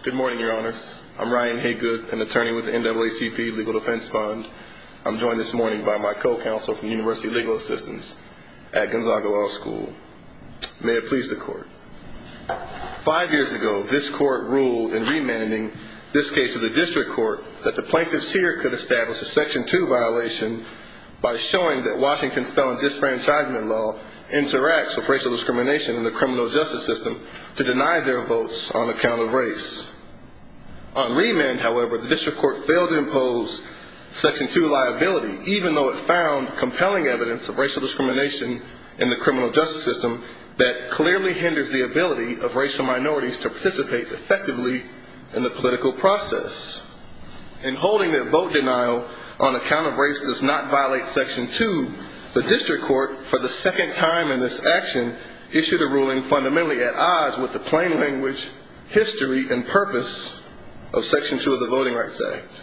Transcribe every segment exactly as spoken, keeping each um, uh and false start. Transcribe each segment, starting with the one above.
Good morning, Your Honors. I'm Ryan Haygood, an attorney with the N double A C P Legal Defense Fund. I'm joined this morning by my co-counsel from University Legal Assistance at Gonzaga Law School. May it please the Court. Five years ago, this Court ruled in remanding this case to the District Court that the plaintiffs here could establish a Section two violation by showing that Washington's felon disfranchisement law interacts with racial discrimination in the criminal justice system to deny their votes on account of race. On remand, however, the District Court failed to impose Section two liability, even though it found compelling evidence of racial discrimination in the criminal justice system that clearly hinders the ability of racial minorities to participate effectively in the political process. In holding that vote denial on account of race does not violate Section two, the District Court, for the second time in this action, issued a ruling fundamentally at odds with the plain language, history, and purpose of Section two of the Voting Rights Act.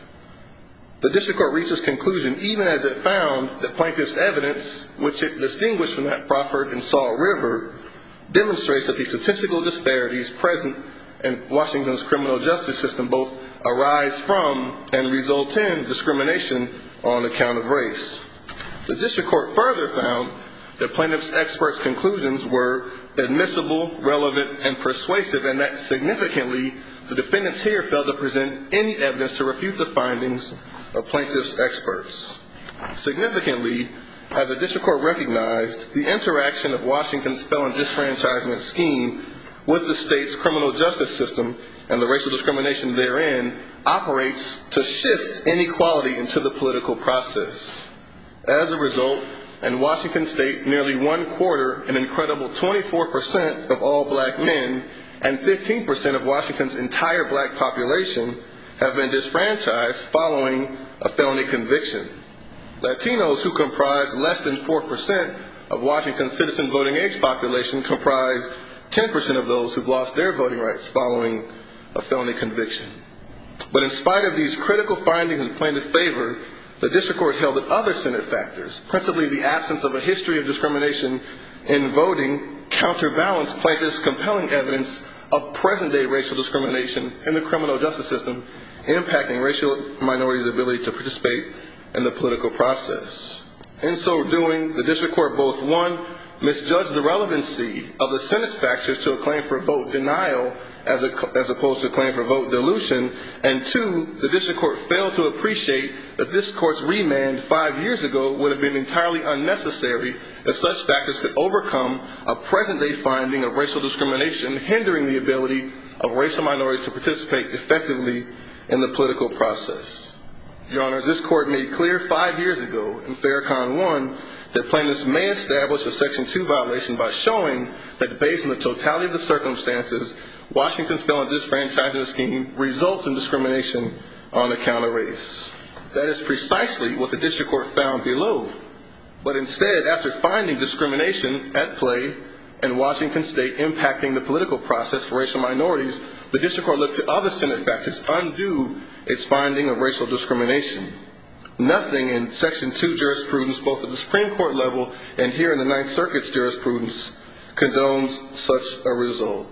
The District Court reached its conclusion even as it found that plaintiff's evidence, which it distinguished from that proffered in Salt River, demonstrates that the statistical disparities present in Washington's criminal justice system both arise from and result in discrimination on account of race. The District Court further found that plaintiff's experts' conclusions were admissible, relevant, and persuasive, and that significantly the defendants here failed to present any evidence to refute the findings of plaintiff's experts. Significantly, as the District Court recognized, the interaction of Washington's felon disfranchisement scheme with the state's criminal justice system and the racial discrimination therein operates to shift inequality into the political process. As a result, in Washington state, nearly one quarter, an incredible twenty-four percent of all black men and fifteen percent of Washington's entire black population have been disfranchised following a felony conviction. Latinos, who comprise less than four percent of Washington's citizen voting age population, comprise ten percent of those who've lost their voting rights following a felony conviction. But in spite of these critical findings in plaintiff's favor, the District Court held that other Senate factors, principally the absence of a history of discrimination in voting, counterbalanced plaintiff's compelling evidence of present-day racial discrimination in the criminal justice system, impacting racial minorities' ability to participate in the political process. In so doing, the District Court both, one, misjudged the relevancy of the Senate factors to a claim for vote denial as, a, as opposed to a claim for vote dilution, and two, the District Court failed to appreciate that this Court's remand five years ago would have been entirely unnecessary if such factors could overcome a present-day finding of racial discrimination hindering the ability of racial minorities to participate effectively in the political process. Your Honors, this Court made clear five years ago in Farrakhan one that plaintiffs may establish a Section two violation by showing that based on the totality of the circumstances, Washington's felon disfranchisement scheme results in discrimination on account of race. That is precisely what the District Court found below. But instead, after finding discrimination at play in Washington state impacting the political process for racial minorities, the District Court looked to other Senate factors to undo its finding of racial discrimination. Nothing in Section two jurisprudence, both at the Supreme Court level and here in the Ninth Circuit's jurisprudence, condones such a result.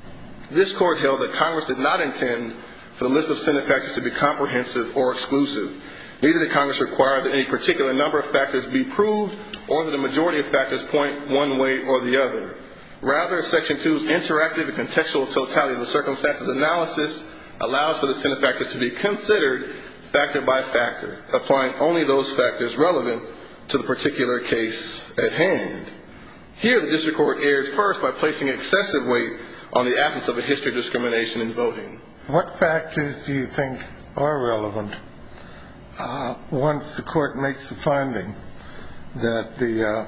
This Court held that Congress did not intend for the list of Senate factors to be comprehensive or exclusive. Neither did Congress require that any particular number of factors be proved or that a majority of factors point one way or the other. Rather, Section two's interactive and contextual totality of the circumstances analysis allows for the Senate factors to be considered factor by factor, applying only those factors relevant to the particular case at hand. Here, the District Court erred first by placing excessive weight on the absence of a history of discrimination in voting. What factors do you think are relevant uh, once the Court makes the finding that the uh,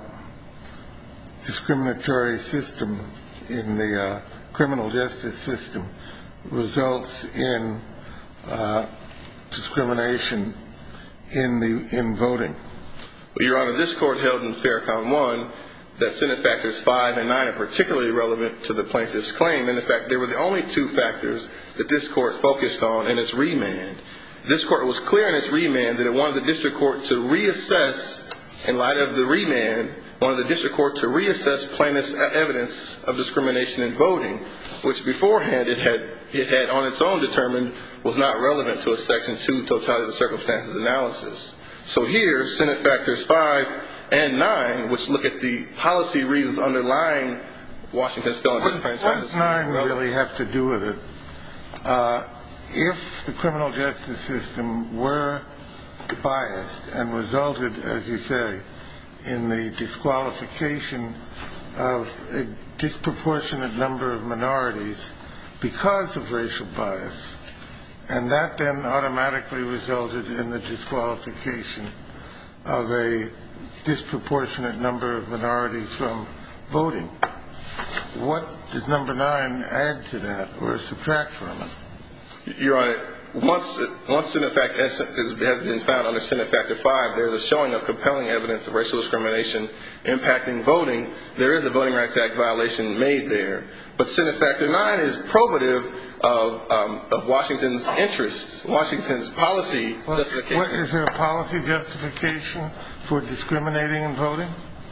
discriminatory system in the uh, criminal justice system results in uh, discrimination in the in voting? Well, Your Honor, this Court held in Farrakhan one that Senate factors five and nine are particularly relevant to the plaintiff's claim. And in fact, they were the only two factors that this Court focused on in its remand. This Court was clear in its remand that it wanted the District Court to reassess, in light of the remand, wanted the district court to reassess plaintiff's evidence of discrimination in voting, which beforehand it had, it had on its own determined was not relevant to a Section two totality of the circumstances analysis. So here, Senate Factors five and nine, which look at the policy reasons underlying Washington's felon disenfranchisement. What does nine really have to do with it? Uh, if the criminal justice system were biased and resulted, as you say, in the disqualification of a disproportionate number of minorities because of racial bias, and that then automatically resulted in the disqualification of a disproportionate number of minorities from voting, what does number nine add to that or subtract from it? Your Honor, once once Senate Fact has been found under Senate Factor five, there's a showing of compelling evidence of racial discrimination impacting voting. There is a Voting Rights Act violation made there. But Senate Factor nine is probative of um, of Washington's interests, Washington's policy well, justification. What, is there a policy justification for discriminating in voting?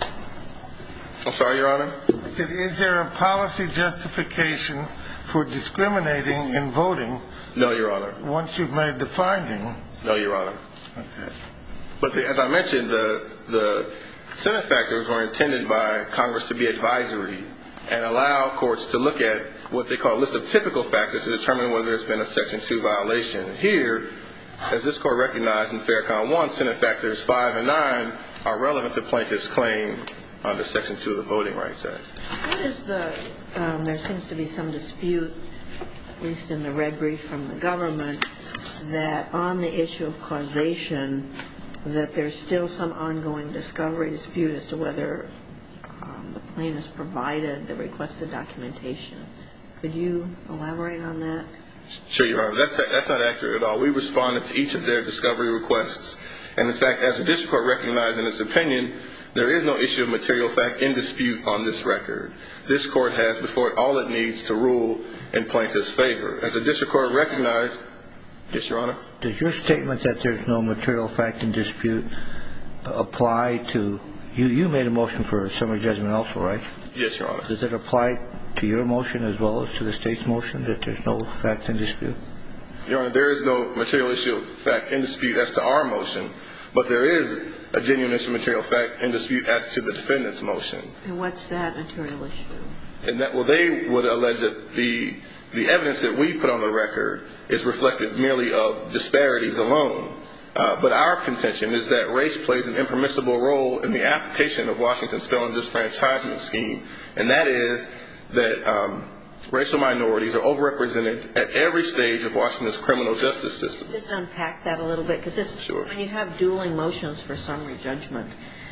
I'm sorry, Your Honor? Is there a policy justification for discriminating in voting? No, Your Honor. Once you've made the finding. No, Your Honor. Okay. But the, as I mentioned, the the Senate factors were intended by Congress to be advisory and allow courts to look at what they call a list of typical factors to determine whether there's been a Section two violation. Here, as this court recognized in Faircon one, Senate Factors five and nine are relevant to plaintiff's claim under Section two of the Voting Rights Act. What is the, um, there seems to be some dispute, at least in the red brief from the government, that on the issue of causation, that there's still some ongoing discovery dispute as to whether um, the plaintiffs provided the requested documentation. Could you elaborate on that? Sure, Your Honor. That's, that's not accurate at all. We responded to each of their discovery requests. And in fact, as the district court recognized in its opinion, there is no issue of material fact in dispute on this record. This court has before it all it needs to rule in plaintiff's favor. As the district court recognized, yes, Your Honor. Does your statement that there's no material fact in dispute apply to, you, you made a motion for summary judgment also, right? Yes, Your Honor. Does it apply to your motion as well as to the state's motion that there's no fact in dispute? Your Honor, there is no material issue of fact in dispute as to our motion, but there is a genuine issue of material fact in dispute as to the defendant's motion. And what's that material issue? And that, well, they would allege that the the evidence that we put on the record is reflective merely of disparities alone. Uh, but our contention is that race plays an impermissible role in the application of Washington's felon disenfranchisement scheme, and that is that um, racial minorities are overrepresented at every stage of Washington's criminal justice system. Just unpack that a little bit, because this, sure. When you have dueling motions for summary judgment,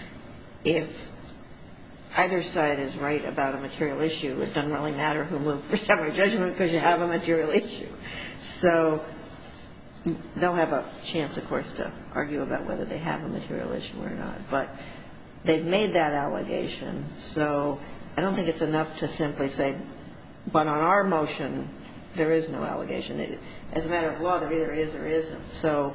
if either side is right about a material issue, it doesn't really matter who moved for summary judgment because you have a material issue. So they'll have a chance, of course, to argue about whether they have a material issue or not. But they've made that allegation, so I don't think it's enough to simply say, but on our motion, there is no allegation. It, as a matter of law, there either is or isn't. So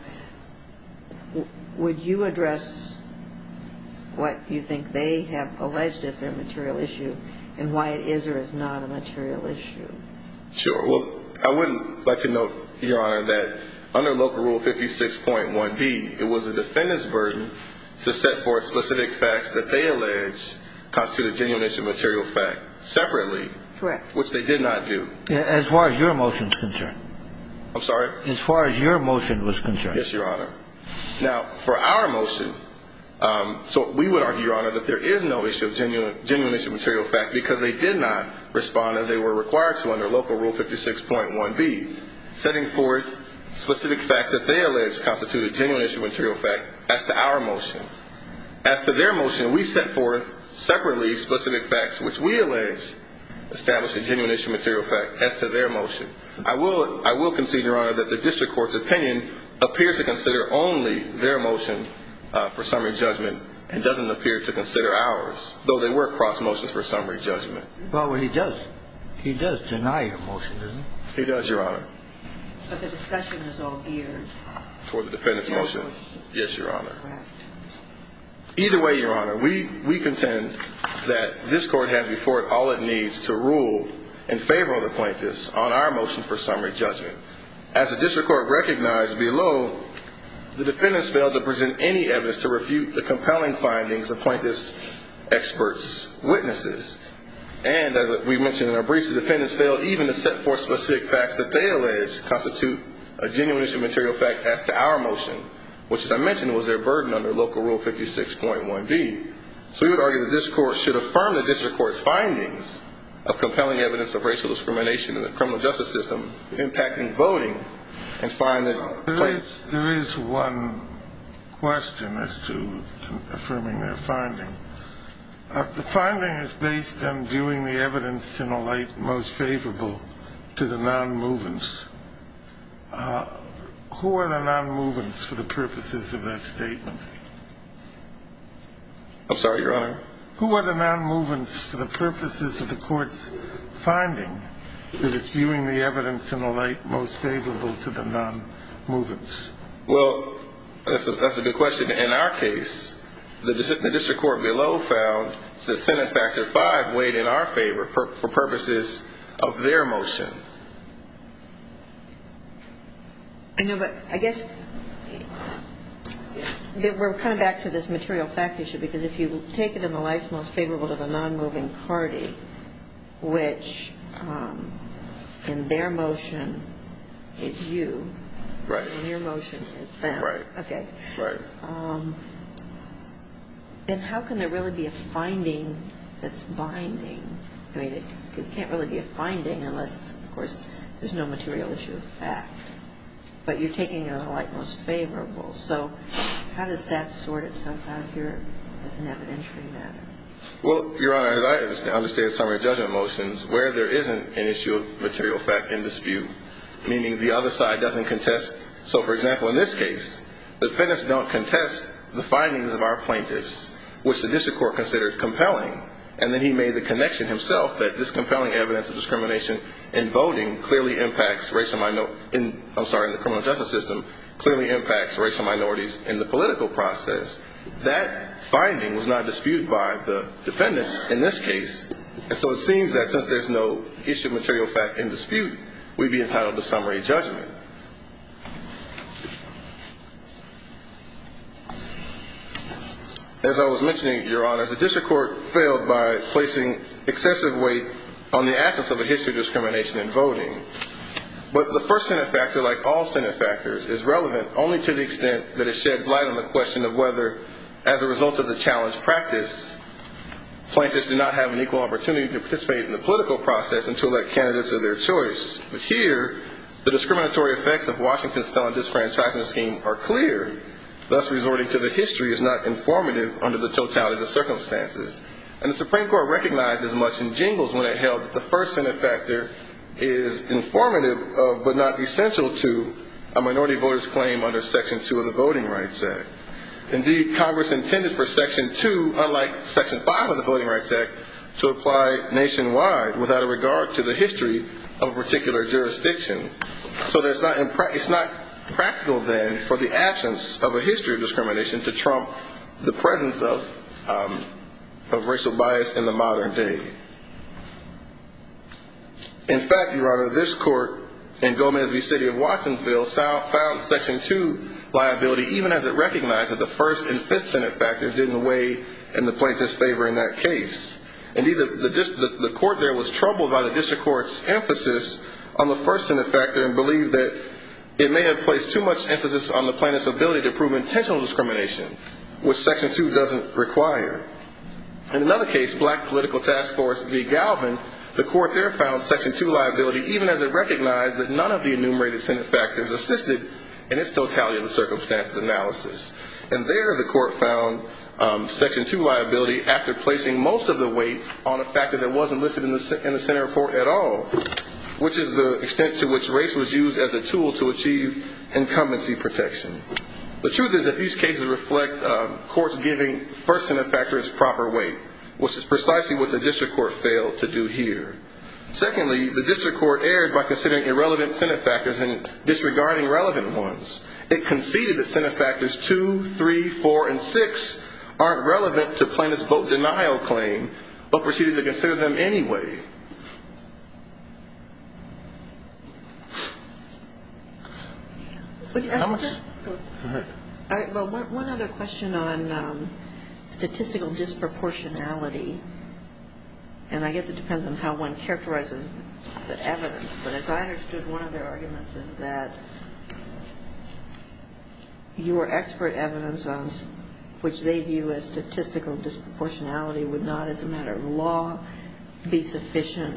w- would you address what you think they have alleged as their material issue and why it is or is not a material issue? Sure. Well, I would like to note, Your Honor, that under Local Rule fifty-six point one B, it was the defendant's burden to set forth specific facts that they allege constitute a genuine issue of material fact separately. Correct. Which they did not do. As far as your motion is concerned. I'm sorry? As far as your motion was concerned. Yes, Your Honor. Now, for our motion, um, so we would argue, Your Honor, that there is no issue of genuine, genuine issue of material fact because they did not respond as they were required to under Local Rule fifty-six point one B, setting forth specific facts that they allege constitute a genuine issue of material fact as to our motion. As to their motion, we set forth separately specific facts which we allege establish a genuine issue of material fact as to their motion. I will I will concede, Your Honor, that the district court's opinion appears to consider only their motion uh, for summary judgment and doesn't appear to consider ours, though they were cross motions for summary judgment. Well, what he does, he does deny your motion, doesn't he? He does, Your Honor. But the discussion is all geared Toward the defendant's motion. Yes, Your Honor. correct. Either way, Your Honor, we, we contend that this court has before it all it needs to rule in favor of the plaintiffs on our motion for summary judgment. As the district court recognized below, the defendants failed to present any evidence to refute the compelling findings of plaintiffs' experts' witnesses. And as we mentioned in our briefs, the defendants failed even to set forth specific facts that they allege constitute a genuine issue of material fact as to our motion, which, as I mentioned, was their burden under Local Rule fifty-six point one B. So we would argue that this court should affirm the district court's findings of compelling evidence of racial discrimination in the criminal justice system impacting voting and find that there is, there is one question as to affirming their finding. Uh, the finding is based on viewing the evidence in a light most favorable to the non-movants. Uh, who are the non-movants for the purposes of that statement? I'm sorry, Your Honor? Who are the non-movants for the purposes of the court's finding that it's viewing the evidence in a light most favorable to the non-movants? Well, that's a, that's a good question. In our case, the, the district court below found that Senate Factor five weighed in our favor per, for purposes of their motion. I know, but I guess we're kind of back to this material fact issue, because if you take it in the light most favorable to the non-moving party, which um, in their motion is you, right? In your motion is them, right? Okay, right. Um, then how can there really be a finding that's binding? I mean, it, it can't really be a finding unless, of course, there's no material issue of fact. But you're taking it in the light most favorable. So how does that sort itself out here as an evidentiary matter? Well, Your Honor, as I understand summary judgment motions, where there isn't an issue of material fact in dispute, meaning the other side doesn't contest. So, for example, in this case, the defendants don't contest the findings of our plaintiffs, which the district court considered compelling. And then he made the connection himself that this compelling evidence of discrimination in voting clearly impacts racial minor in I'm sorry in the criminal justice system clearly impacts racial minorities in the political process. That finding was not disputed by the defendants in this case, and so it seems that since there's no issue of material fact in dispute, we'd be entitled to summary judgment. As I was mentioning, Your Honor, the district court failed by placing excessive weight on the absence of a history of discrimination in voting. But the first Senate factor, like all Senate factors, is relevant only to the extent that it sheds light on the question of whether, as a result of the challenge practice, plaintiffs do not have an equal opportunity to participate in the political process and to elect candidates of their choice. But here, the discriminatory effects of Washington's felon disfranchisement scheme are clear. Thus, resorting to the history is not informative under the totality of the circumstances. And the Supreme Court recognized as much in Jingles when it held that the first Senate factor is informative of, but not essential to, a minority voter's claim under Section two of the Voting Rights Act. Indeed, Congress intended for Section two, unlike Section five of the Voting Rights Act, to apply nationwide without a regard to the history of a particular jurisdiction. So there's not impra- it's not practical then for the absence of a history of discrimination to trump the presence of um, of racial bias in the modern day. In fact, Your Honor, this court in Gomez v. City of Watsonville found Section two liability even as it recognized that the first and fifth Senate factors didn't weigh in the plaintiff's favor in that case. Indeed, the, the, the, the court there was troubled by the district court's emphasis on the first Senate factor and believed that it may have placed too much emphasis on the plaintiff's ability to prove intentional discrimination, which Section two doesn't require. In another case, Black Political Task Force v. Galvin, the court there found Section two liability even as it recognized that none of the enumerated Senate factors assisted in its totality of the circumstances analysis. And there the court found um, Section two liability after placing most of the weight on a factor that wasn't listed in the, in the Senate report at all, which is the extent to which race was used as a tool to achieve incumbency protection. The truth is that these cases reflect um, courts giving first Senate factor its proper weight, which is precisely what the district court failed to do here. Secondly, the district court erred by considering irrelevant Senate factors and disregarding relevant ones. It conceded that Senate factors two, three, four, and six aren't relevant to plaintiff's vote denial claim, but proceeded to consider them anyway. How much? All right, well, one, one other question on um, statistical disproportionality, and I guess it depends on how one characterizes the evidence, but as I understood, one of their arguments is that your expert evidence on which they view as statistical disproportionality would not, as a matter of law, be sufficient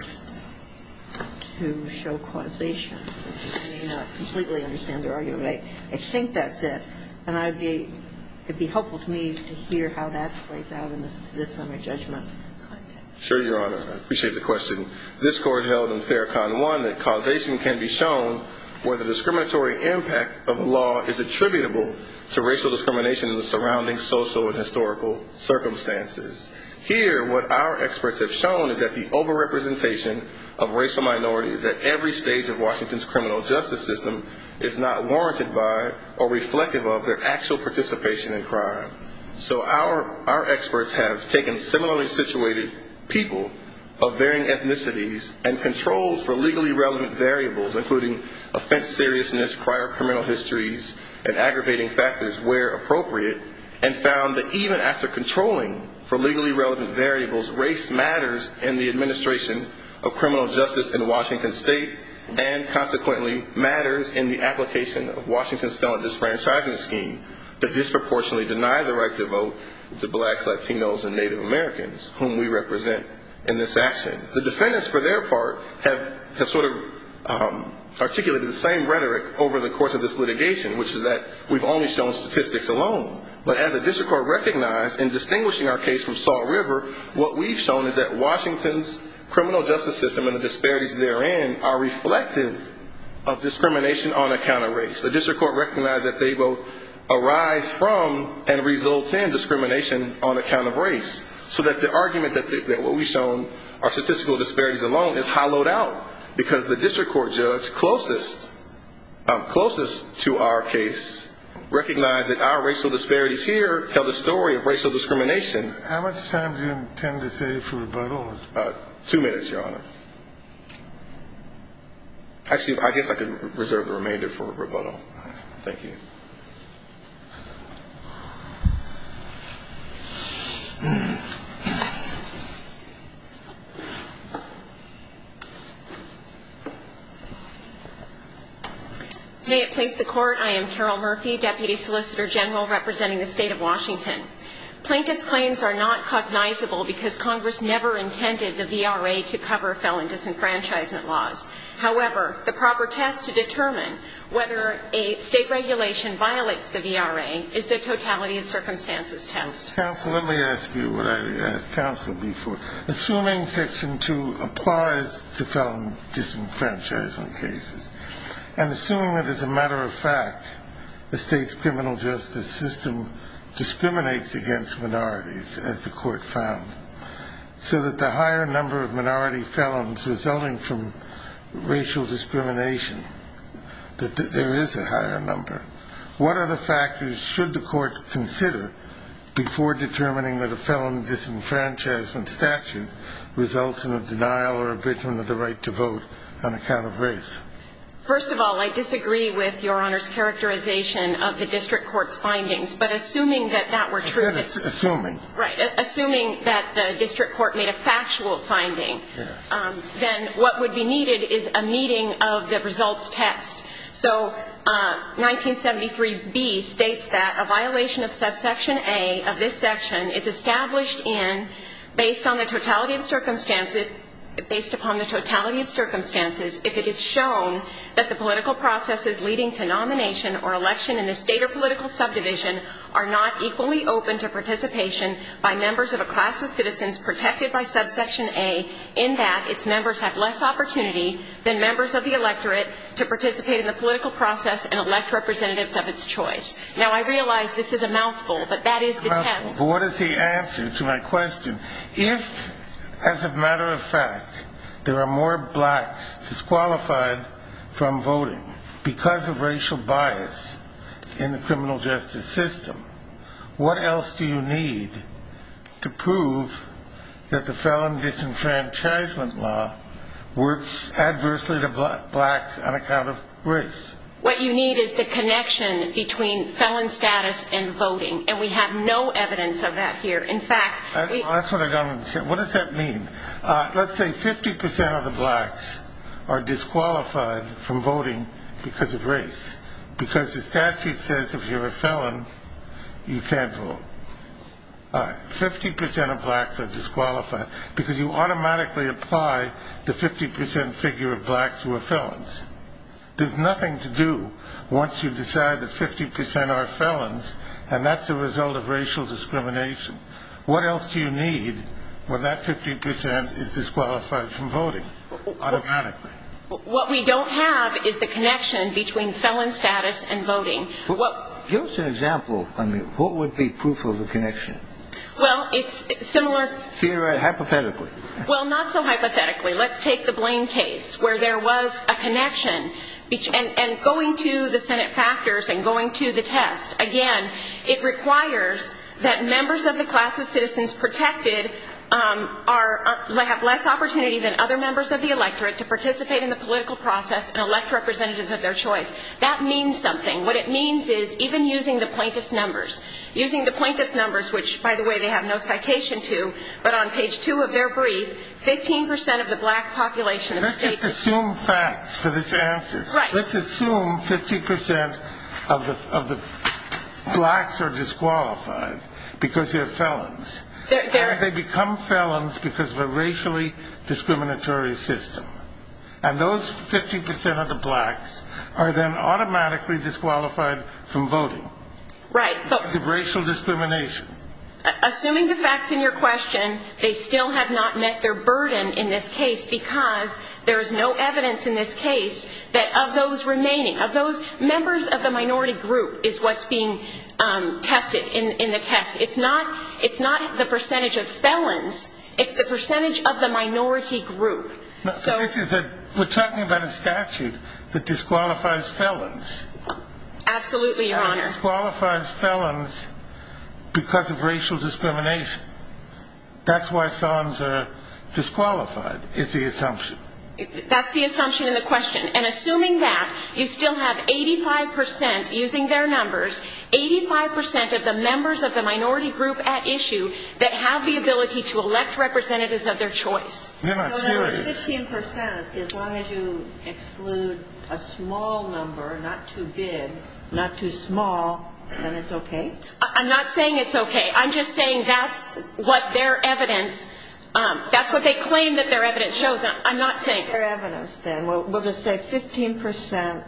to show causation. I may not completely understand their argument, but I, I think that's it. And I'd be, it'd be helpful to me to hear how that plays out in this, this summary judgment context. Sure, Your Honor. I appreciate the question. This court held in Farrakhan one that causation can be shown where the discriminatory impact of a law is attributable to racial discrimination in the surrounding social and historical circumstances. Here, what our experts have shown is that the overrepresentation of racial minorities at every stage of Washington's criminal justice system is not warranted by or reflective of their actual participation in crime. So our, our experts have taken similarly situated people of varying ethnicities and controlled for legally relevant variables, including offense seriousness, prior criminal histories, and aggravating factors where appropriate, and found that even after controlling for legally relevant variables, race matters in the administration of criminal justice in Washington state, and consequently matters in the application of Washington's felon disfranchisement scheme to disproportionately deny the right to vote to blacks, Latinos, and Native Americans, whom we represent in this action. The defendants, for their part, have, have sort of um, articulated the same rhetoric over the course of this litigation, which is that we've only shown statistics alone. But as the district court recognized in distinguishing our case from Salt River, what we've shown is that Washington's criminal justice system and the disparities therein are reflective of discrimination on account of race. The district court recognized that they both arise from and result in discrimination on account of race, so that the argument that, the, that what we've shown are statistical disparities alone is hollowed out, because the district court judge closest, um, closest to our case recognized that our racial disparities here tell the story of racial discrimination. How much time do you intend to save for rebuttal? Uh, two minutes, Your Honor. Actually, I guess I could reserve the remainder for rebuttal. Thank you. May it please the Court, I am Carol Murphy, Deputy Solicitor General representing the State of Washington. Plaintiffs' claims are not cognizable because Congress never intended the V R A to cover felon disenfranchisement laws. However, the proper test to determine whether a state regulation violates the V R A is the totality of circumstances test. Counsel, let me ask you what I asked counsel before. Assuming Section two applies to felon disenfranchisement cases, and assuming that as a matter of fact the state's criminal justice system discriminates against minorities, as the court found, so that the higher number of minority felons resulting from racial discrimination, that th- there is a higher number, what other factors should the court consider before determining that a felon disenfranchisement statute results in a denial or abridgment of the right to vote on account of race? First of all, I disagree with Your Honor's characterization of the district court's findings, but assuming that that were true. I said assuming. Right. Assuming that the district court made a factual finding, Yes. um, then what would be needed is a meeting of the results test. So uh, nineteen seventy-three B states that a violation of subsection A of this section is established in, based on the totality of circumstances, based upon the totality of circumstances, if it is shown that the political processes leading to nomination or election in the state or political subdivision are not equally open to participation by members of a class of citizens protected by subsection A, in that its members have less opportunity than members of the electorate to participate in the political process and elect representatives of its choice. Now, I realize this is a mouthful, but that is the Well, test. But what is the answer to my question? If, as a matter of fact, there are more blacks disqualified from voting because of racial bias in the criminal justice system, what else do you need to prove that the felon disenfranchisement law works adversely to blacks on account of race? What you need is the connection between felon status and voting, and we have no evidence of that here. In fact, we well, that's what I don't understand. What does that mean? Uh, let's say fifty percent of the blacks are disqualified from voting because of race, because the statute says if you're a felon, you can't vote. Uh, fifty percent of blacks are disqualified because you automatically apply the fifty percent figure of blacks who are felons. There's nothing to do once you decide that fifty percent are felons, and that's the result of racial discrimination. What else do you need when that fifty percent is disqualified from voting automatically? What we don't have is the connection between felon status and voting. What, give us an example. I mean, what would be proof of a connection? Well, it's similar. Theoretically, hypothetically. Well, not so hypothetically. Let's take the Blaine case, where there was a connection. And, and going to the Senate factors and going to the test, again, it requires that members of the class of citizens protected um, are, uh, have less opportunity than other members of the electorate to participate in the political process and elect representatives of their choice. That means something. What it means is, even using the plaintiff's numbers, using the plaintiff's numbers, which, by the way, they have no citation to, but on page two of their brief, fifteen percent of the black population of the state. Let's just assume facts for this answer. Right. Let's assume fifty percent of the of the blacks are disqualified because they're felons. They're, they're, and they become felons because of a racially discriminatory system. And those fifty percent of the blacks are then automatically disqualified from voting. Right. But because of racial discrimination. Assuming the facts in your question, they still have not met their burden in this case, because there is no evidence in this case that of those remaining, of those members of the minority group is what's being um, tested in, in the test. It's not, it's not the percentage of felons, it's the percentage of the minority group. No, so this is a, we're talking about a statute that disqualifies felons. Absolutely, Your and Honor. It disqualifies felons because of racial discrimination. That's why felons are disqualified, is the assumption. That's the assumption in the question. And assuming that, you still have eighty-five percent, using their numbers, eighty-five percent of the members of the minority group at issue that have the ability to elect representatives of their choice. You're not so serious. fifteen percent, as long as you exclude a small number, not too big, not too small, then it's okay? I'm not saying it's okay. I'm just saying that's what their evidence, um, that's what they claim that their evidence shows. I'm not saying. Their evidence, then. We'll, we'll just say fifteen percent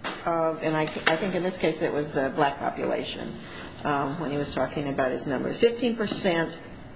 of, and I, I think in this case it was the black population, um, when he was talking about his numbers. fifteen percent,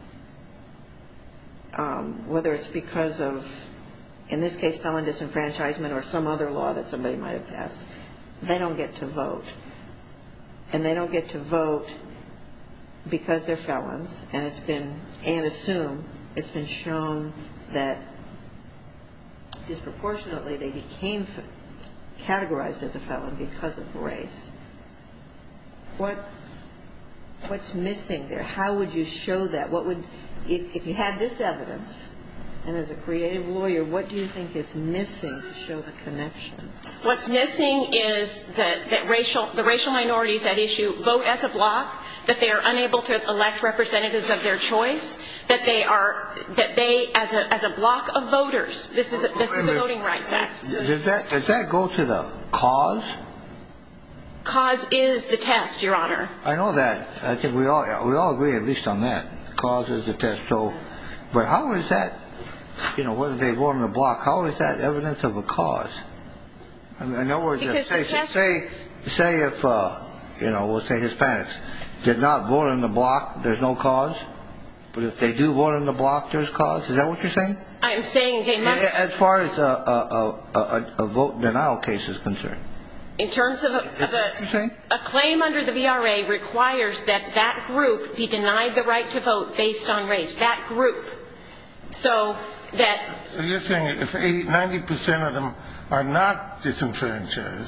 um, whether it's because of, in this case, felon disenfranchisement or some other law that somebody might have passed, they don't get to vote. And they don't get to vote because they're felons, and it's been, and assume it's been shown that disproportionately they became categorized as a felon because of race. What, what's missing there? How would you show that? What would, if, if you had this evidence, and as a creative lawyer, what do you think is missing to show the connection? What's missing is that, that racial, the racial minorities at issue vote as a bloc, that they are unable to elect representatives of their choice, that they are, that they, as a, as a bloc of voters, this is, a, this is the Voting Rights Act. Does that, does that go to the cause? Cause is the test, Your Honor. I know that. I think we all, we all agree at least on that. Cause is the test. So, but how is that, you know, whether they vote in a block, how is that evidence of a cause? I mean, in other words, if, say, test... say, say if, uh, you know, we'll say Hispanics did not vote in the block, there's no cause. But if they do vote in the block, there's cause. Is that what you're saying? I'm saying they must. As far as a, a, a, a, a vote denial case is concerned. In terms of, a, of a, a claim under the V R A requires that that group be denied the right to vote based on race. That group. So that. So you're saying if eighty, ninety percent of them are not disenfranchised,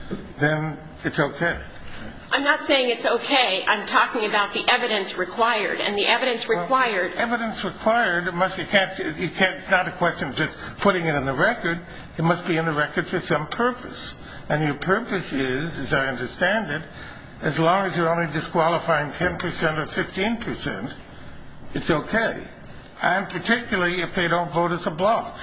then it's okay. I'm not saying it's okay. I'm talking about the evidence required. And the evidence required. Well, evidence required, it must, you can't, you can't, it's not a question of just putting it in the record. It must be in the record for some purpose. And your purpose is, as I understand it, as long as you're only disqualifying ten percent or fifteen percent, it's okay. And particularly if they don't vote as a block.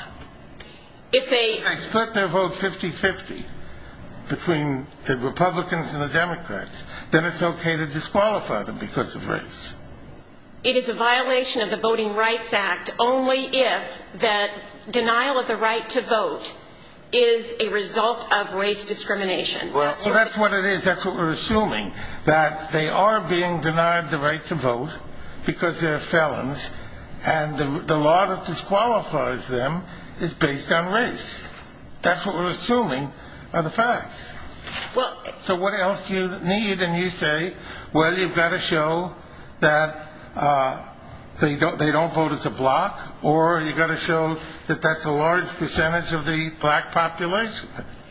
If they, If they split their vote fifty-fifty between the Republicans and the Democrats, then it's okay to disqualify them because of race. it is a violation of the Voting Rights Act only if the denial of the right to vote is a result of race discrimination. Well, that's, well, that's what it is. That's what we're assuming, that they are being denied the right to vote because they're felons, and the, the law that disqualifies them is based on race. That's what we're assuming are the facts. Well, so what else do you need? And you say, well, you've got to show that uh, they don't they don't vote as a bloc, or you've got to show that that's a large percentage of the black population.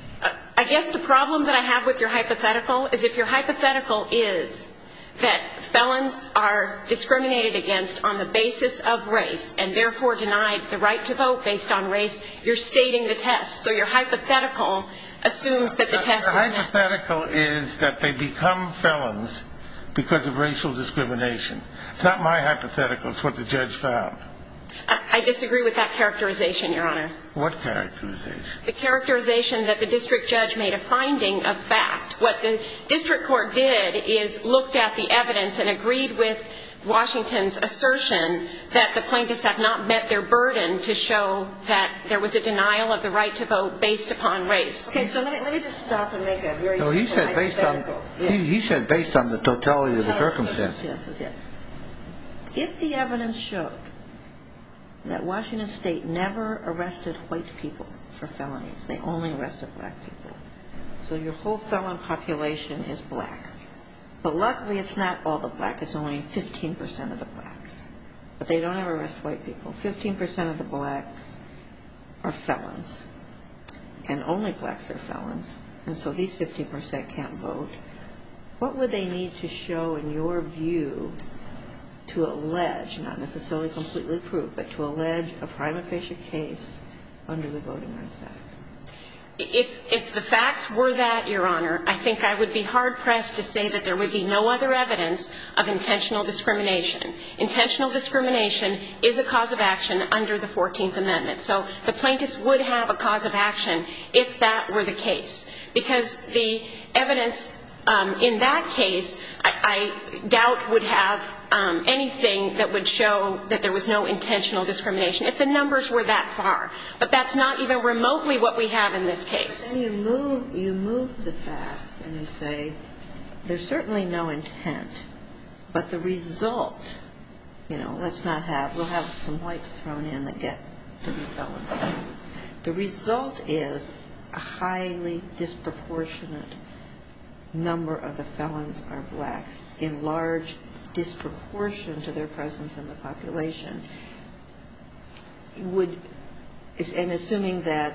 I guess the problem that I have with your hypothetical is if your hypothetical is that felons are discriminated against on the basis of race and therefore denied the right to vote based on race, you're stating the test. So your hypothetical assumes that the test is met. The hypothetical is that they become felons because of racial discrimination. It's not my hypothetical. It's what the judge found. I disagree with that characterization, Your Honor. What characterization? The characterization that the district judge made a finding of fact. What the district court did is looked at the evidence and agreed with Washington's assertion that the plaintiffs have not met their burden to show that there was a denial of the right to vote based upon race. Okay, so let me, let me just stop and make a very so simple he said based on yeah. he, he said based on the totality of the circumstances. Yes, yes, yes. If the evidence showed that Washington State never arrested white people for felonies, they only arrested black people, so your whole felon population is black. But luckily it's not all the black, it's only fifteen percent of the blacks. But they don't ever arrest white people. fifteen percent of the blacks are felons, and only blacks are felons, and so these fifteen percent can't vote. What would they need to show, in your view, to allege, not necessarily completely prove, but to allege a prima facie case under the Voting Rights Act? If, if the facts were that, Your Honor, I think I would be hard-pressed to say that there would be no other evidence of intentional discrimination. Intentional discrimination is a cause of action under the fourteenth Amendment. So the plaintiffs would have a cause of action if that were the case. Because the evidence um, in that case, I, I doubt would have um, anything that would show that there was no intentional discrimination, if the numbers were that far. But that's not even remotely what we have in this case. Then you move, you move the facts and you say there's certainly no intent, but the result, you know, let's not have, we'll have some whites thrown in that get to be felons. The result is a highly disproportionate number of the felons are blacks, in large disproportion to their presence in the population. Would, and assuming that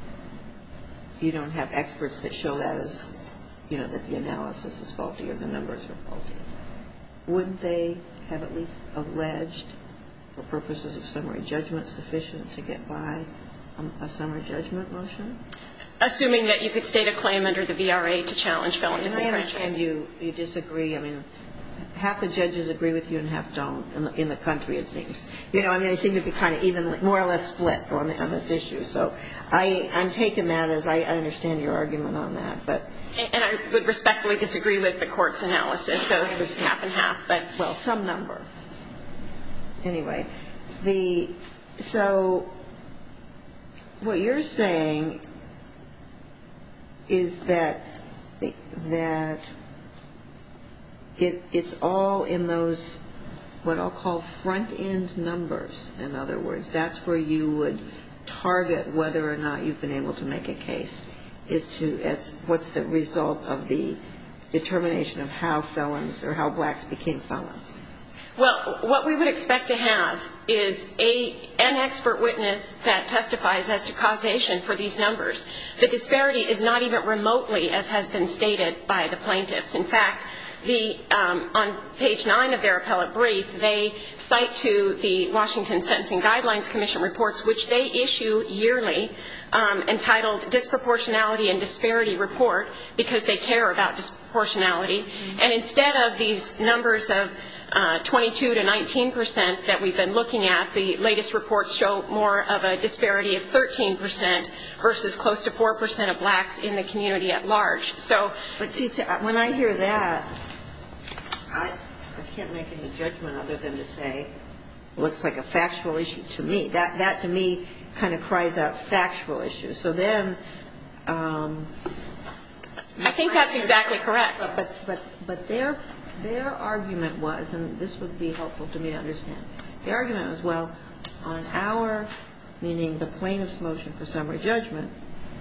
you don't have experts that show that as, you know, that the analysis is faulty or the numbers are faulty, wouldn't they have at least alleged, for purposes of summary judgment, sufficient to get by a, a summary judgment motion? Assuming that you could state a claim under the V R A to challenge felon disenfranchisement. And I understand you, you disagree. I mean, half the judges agree with you and half don't in the, in the country, it seems. You know, I mean, they seem to be kind of even, more or less split on, on this issue. So I, I'm taking that as I, I understand your argument on that. But and I would respectfully disagree with the court's analysis. So it's half and half. But well, some number. Anyway, the so what you're saying is that that it it's all in those what I'll call front end numbers. In other words, that's where you would target whether or not you've been able to make a case, is to as what's the result of the determination of how felons or how blacks became felons. Well, what we would expect to have is a, an expert witness that testifies as to causation for these numbers. The disparity is not even remotely as has been stated by the plaintiffs. In fact, the, um, on page nine of their appellate brief, they cite to the Washington Sentencing Guidelines Commission reports, which they issue yearly, um, entitled Disproportionality and Disparity Report, because they care about disproportionality. Mm-hmm. And instead of these numbers of Uh, twenty-two to nineteen percent that we've been looking at, the latest reports show more of a disparity of thirteen percent versus close to four percent of blacks in the community at large. So, but see, when I hear that, I, I can't make any judgment other than to say, looks like a factual issue to me. That, that to me kind of cries out factual issue. So then, um, I think that's exactly correct. But, but, but their Their argument was, and this would be helpful to me to understand, the argument was, well, on our, meaning the plaintiff's motion for summary judgment,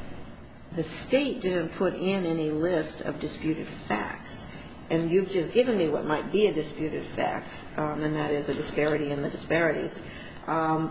the state didn't put in any list of disputed facts. And you've just given me what might be a disputed fact, um, and that is a disparity in the disparities. Um,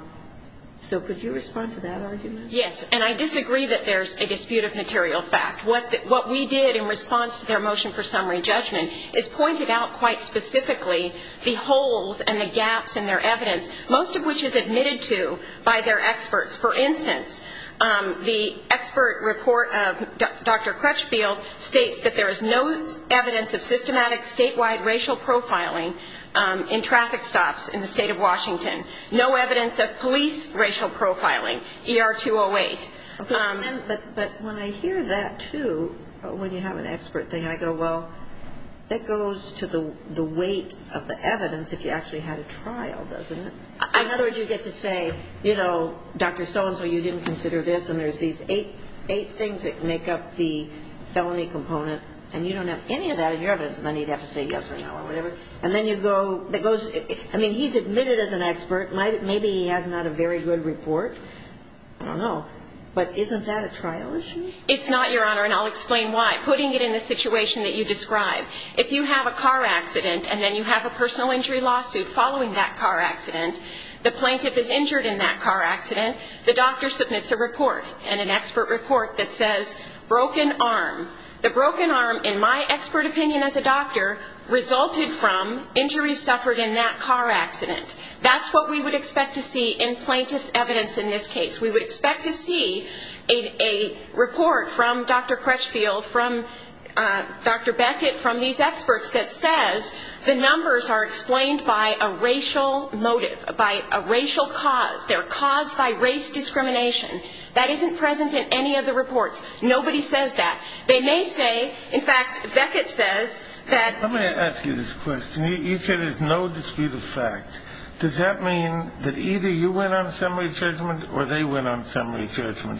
So could you respond to that argument? Yes, and I disagree that there's a dispute of material fact. What, the, what we did in response to their motion for summary judgment is pointed out quite specifically the holes and the gaps in their evidence, most of which is admitted to by their experts. For instance, um, the expert report of Doctor Crutchfield states that there is no evidence of systematic statewide racial profiling Um, in traffic stops in the state of Washington. No evidence of police racial profiling, E R two oh eight. Okay, um, then, but, but when I hear that, too, when you have an expert thing, I go, well, that goes to the, the weight of the evidence if you actually had a trial, doesn't it? So in other words, you get to say, you know, Doctor So-and-so, you didn't consider this, and there's these eight, eight things that make up the felony component, and you don't have any of that in your evidence, and then you'd have to say yes or no or whatever. And then you go, that goes, I mean, he's admitted as an expert. Maybe he has not a very good report. I don't know. But isn't that a trial issue? It's not, Your Honor, and I'll explain why. Putting it in the situation that you describe. If you have a car accident and then you have a personal injury lawsuit following that car accident, the plaintiff is injured in that car accident, the doctor submits a report, and an expert report that says, broken arm. The broken arm, in my expert opinion as a doctor, resulted from injuries suffered in that car accident. That's what we would expect to see in plaintiff's evidence in this case. We would expect to see a, a report from Doctor Crutchfield, from uh, Doctor Beckett, from these experts that says the numbers are explained by a racial motive, by a racial cause. They're caused by race discrimination. That isn't present in any of the reports. Nobody says that. They may say, in fact, Beckett says that... Let me ask you this question. You, you say there's no dispute of fact. Does that mean that either you win on summary judgment or they win on summary judgment?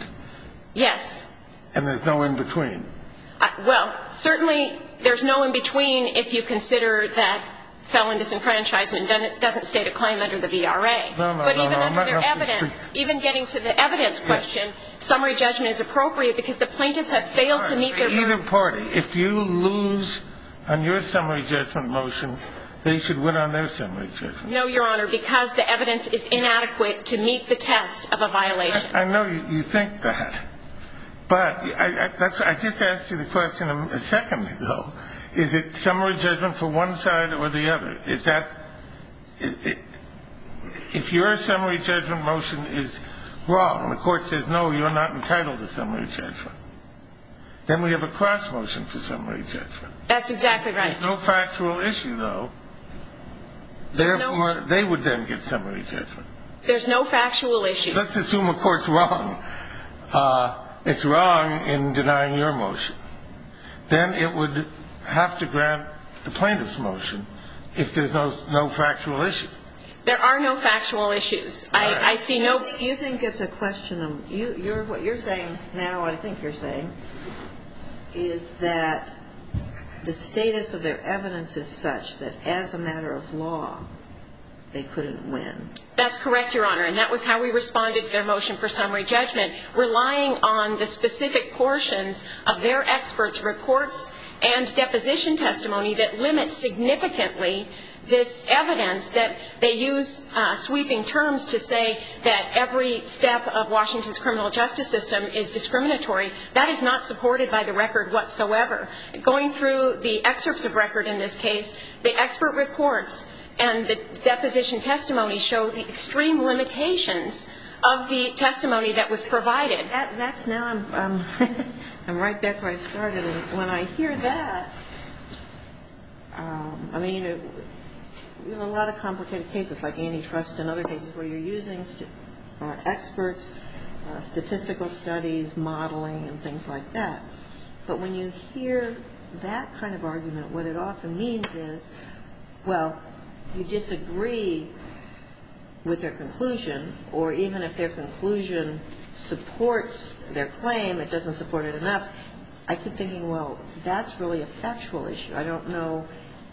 Yes. And there's no in between? Uh, well, certainly there's no in between if you consider that felon disenfranchisement doesn't state a claim under the V R A. No, no, but no, even no, under their not evidence, even getting to the evidence question, yes, summary judgment is appropriate because the plaintiffs have failed right, to meet their... Either party. If you lose on your summary judgment motion, they should win on their summary judgment. No, Your Honor, because the evidence is inadequate to meet the test of a violation. I, I know you, you think that. But I, I, that's, I just asked you the question a, a second ago. Is it summary judgment for one side or the other? Is that, it, it, if your summary judgment motion is wrong, and the court says, no, you're not entitled to summary judgment, then we have a cross motion for summary judgment. That's exactly right. There's no factual issue, though. Therefore, no, they would then get summary judgment. There's no factual issue. Let's assume a court's wrong. Uh, it's wrong in denying your motion. Then it would have to grant the plaintiff's motion if there's no no factual issue. There are no factual issues. I, right. I see no... You think it's a question of... You, you're, what you're saying now, what I think you're saying, is that the status of their evidence is such that as a matter of law, they couldn't win. That's correct, Your Honor, and that was how we responded to their motion for summary judgment, relying on the specific portions of their experts' reports and deposition testimony that limit significantly this evidence, that they use uh, sweeping terms to say that every step of Washington's criminal justice system is discriminatory. That is not supported by the record whatsoever. Going through the excerpts of record in this case, the expert reports and the deposition testimony show the extreme limitations of the testimony that was provided. That, that's now, I'm, I'm, I'm right back where I started. And when I hear that, um, I mean, you know, we have a lot of complicated cases like antitrust and other cases where you're using st- uh, experts, uh, statistical studies, modeling, and things like that. But when you hear that kind of argument, what it often means is, well, you disagree with their conclusion, or even if their conclusion supports their claim, it doesn't support it enough. I keep thinking, well, that's really a factual issue. I don't know.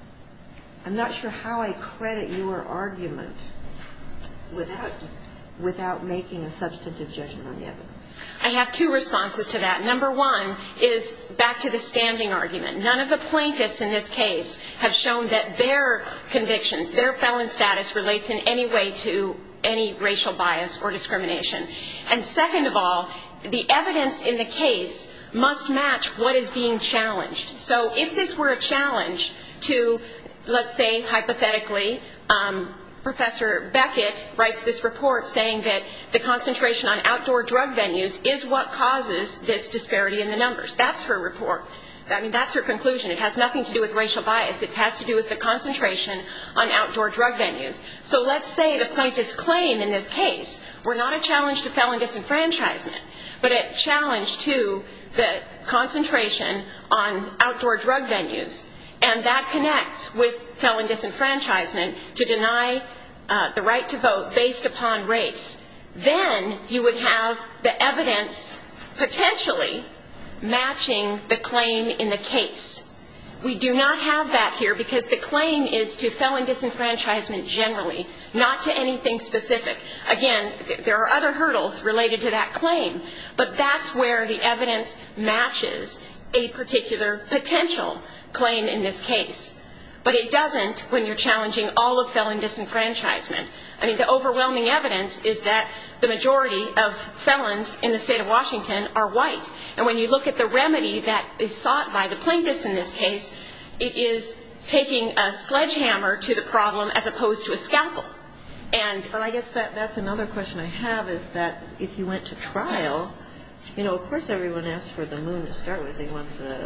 I'm not sure how I credit your argument without without making a substantive judgment on the evidence. I have two responses to that. Number one is back to the standing argument. None of the plaintiffs in this case have shown that their convictions, their felon status relates in any way to any racial bias or discrimination. And second of all, the evidence in the case must match what is being challenged. So if this were a challenge to, let's say, hypothetically, um, Professor Beckett writes this report saying that the concentration on outdoor drug venues is what causes this disparity in the numbers. That's her report. I mean, that's her conclusion. It has nothing to do with racial bias. It has to do with the concentration on outdoor drug venues. So let's say the plaintiff's claim in this case were not a challenge to felon disenfranchisement, but a challenge to the concentration on outdoor drug venues. And that connects with felon disenfranchisement to deny uh, the right to vote based upon race. Then you would have the evidence potentially matching the claim in the case. We do not have that here because the claim is to felon disenfranchisement generally, not to anything specific. Again, there are other hurdles related to that claim, but that's where the evidence matches a particular potential claim in this case. But it doesn't when you're challenging all of felon disenfranchisement. I mean, the overwhelming evidence is that the majority of felons in the state of Washington are white. And when you look at the remedy that is sought by the plaintiffs in this case, it is taking a sledgehammer to the problem as opposed to a scalpel. And well, I guess that that's another question I have is that if you went to trial, you know, of course everyone asks for the moon to start with. They want the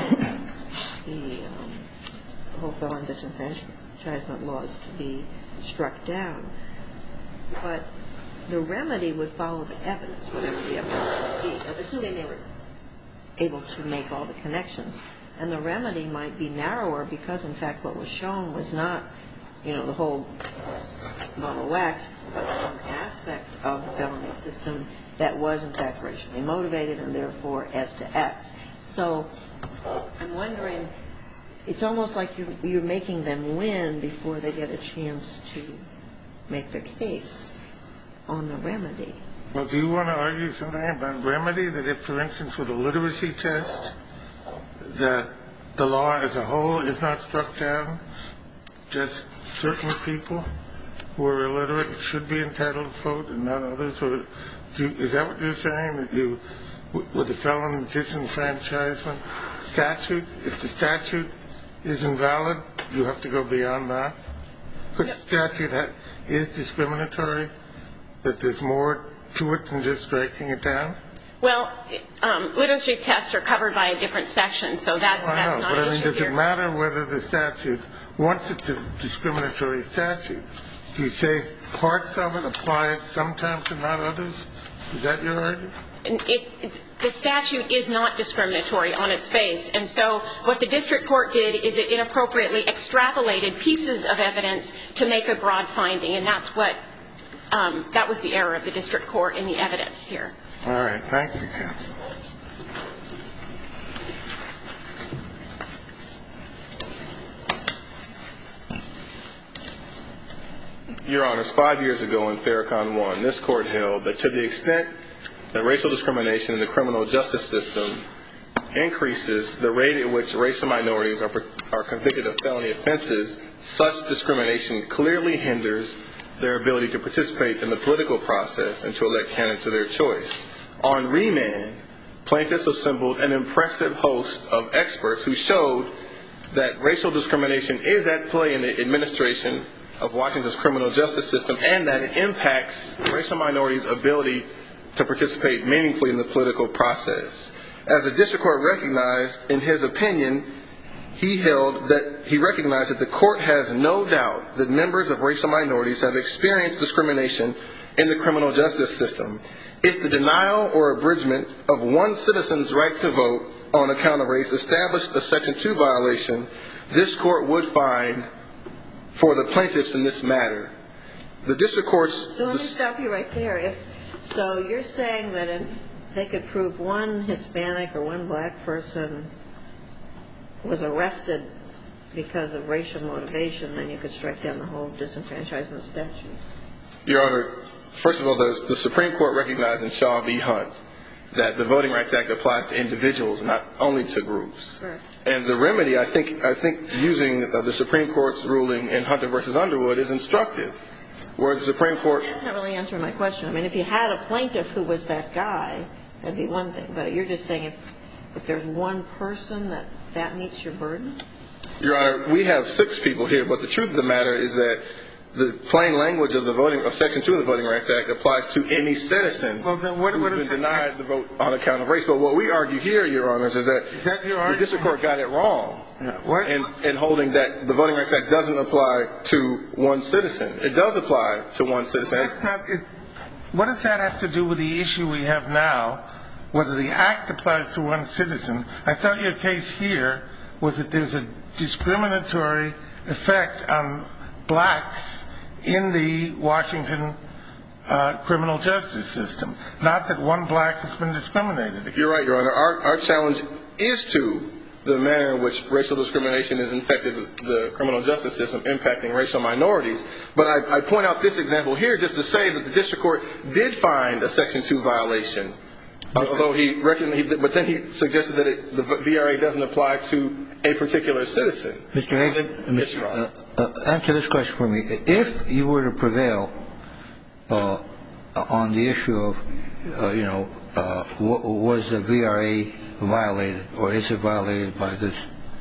the um, whole felon disenfranchisement laws to be struck down. But the remedy would follow the evidence, whatever the evidence would be, assuming they were able to make all the connections. And the remedy might be narrower because, in fact, what was shown was not, you know, the whole bottle of wax, but some aspect of the felony system that was, in fact, racially motivated and therefore as to X. So I'm wondering, it's almost like you're, you're making them win before they get a chance to make their case on the remedy. Well, do you want to argue something about remedy, that if, for instance, with a literacy test, that the law as a whole is not struck down, just certain people who are illiterate should be entitled to vote and not others? Or do you, is that what you're saying, that you, with the felon disenfranchisement statute, if the statute is invalid, you have to go beyond that? Because the statute ha- is discriminatory, that there's more to it than just striking it down? well, um, literacy tests are covered by a different section, so that, I that's know, not but an I mean, issue does here. it matter whether the statute, once it's a discriminatory statute, do you say parts of it apply it sometimes and not others? Is that your argument? It, it, the statute is not discriminatory on its face, and so what the district court did is it inappropriately extrapolated pieces of evidence to make a broad finding, and that's what, um, that was the error of the district court in the evidence here. All right. Thank you, counsel. Your Honors, five years ago in Farrakhan one, this court held that to the extent that racial discrimination in the criminal justice system increases the rate at which racial minorities are, are convicted of felony offenses, such discrimination clearly hinders their ability to participate in the political process and to elect candidates of their choice. On remand, plaintiffs assembled an impressive host of experts who showed that racial discrimination is at play in the administration of Washington's criminal justice system and that it impacts racial minorities' ability to participate meaningfully in the political process. As the district court recognized in his opinion, he held that he recognized that the court has no doubt that members of racial minorities have experienced discrimination in the criminal justice system. If the denial or abridgment of one citizen's right to vote on account of race established a Section two violation, this court would find for the plaintiffs in this matter. The district court's... So let me stop you right there. If so you're saying that if they could prove one Hispanic or one black person was arrested because of racial motivation, then you could strike down the whole disenfranchisement statute? Your Honor, first of all, the, the Supreme Court recognized in Shaw v. Hunt that the Voting Rights Act applies to individuals, not only to groups. Correct. And the remedy, I think, I think using uh, the Supreme Court's ruling in Hunter v. Underwood is instructive, where the Supreme Court... That's not really answering my question. I mean, if you had a plaintiff who was that guy, that'd be one thing. But you're just saying if, if there's one person, that that meets your burden? Your Honor, we have six people here, but the truth of the matter is that the plain language of the voting of Section two of the Voting Rights Act applies to any citizen well, then what, what who's been is denied the vote on account of race. But what we argue here, Your Honors, is that, is that your the argument? district court got it wrong Yeah. What? in, in holding that the Voting Rights Act doesn't apply to one citizen. It does apply to one citizen. That's not, it, what does that have to do with the issue we have now, whether the Act applies to one citizen? I thought your case here was that there's a discriminatory effect on blacks in the Washington uh, criminal justice system, not that one black has been discriminated against. You're right, Your Honor. Our, our challenge is to the manner in which racial discrimination has infected the, the criminal justice system, impacting racial minorities. But I, I point out this example here just to say that the district court did find a Section two violation, although he reckoned, he, but then he suggested that it, the V R A doesn't apply to a particular citizen. Mister Hagan, Yes, Your Honor. Uh, uh, answer this question for me. If you were to prevail uh, on the issue of, uh, you know, uh, w- was the V R A violated, or is it violated by this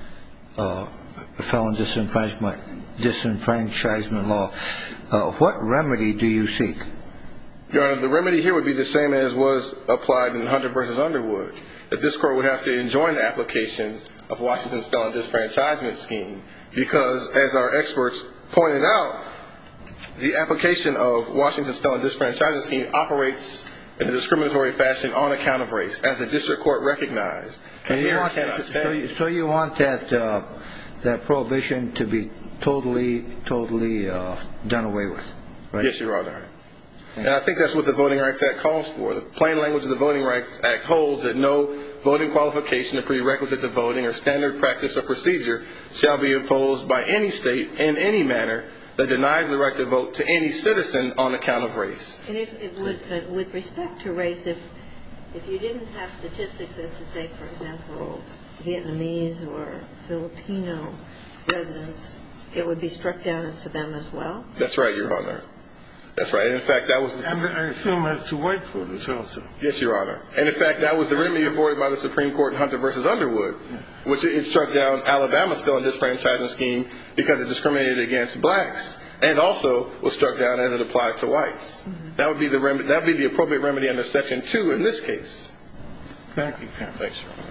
uh, felon disenfranchisement, disenfranchisement law, uh, what remedy do you seek? Your Honor, the remedy here would be the same as was applied in Hunter v. Underwood, that this court would have to enjoin the application of Washington's felon disenfranchisement scheme, because, as our experts pointed out, the application of Washington's felon disenfranchisement scheme operates in a discriminatory fashion on account of race, as the district court recognized. So you, want, so, you, so you want that uh, that prohibition to be totally, totally uh, done away with, right? Yes, Your Honor. And I think that's what the Voting Rights Act calls for. The plain language of the Voting Rights Act holds that no voting qualification or prerequisite to voting or standard practice or procedure shall be imposed by any state in any manner that denies the right to vote to any citizen on account of race. And if it would, uh, with respect to race, if if you didn't have statistics as to, say, for example, Vietnamese or Filipino residents, it would be struck down as to them as well? That's right, Your Honor. That's right. And in fact, that was the... And I assume as to white voters also. Yes, Your Honor. And in fact, that was the remedy afforded by the Supreme Court in Hunter v. Underwood, which it struck down Alabama's felon disenfranchisement scheme because it discriminated against blacks, and also was struck down as it applied to whites. Mm-hmm. That would be the remedy, that would be the appropriate remedy under Section two in this case. Thank you, Ken. Thanks, Your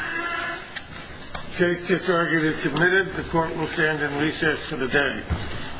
Honor. Case just argued is submitted. The court will stand in recess for the day.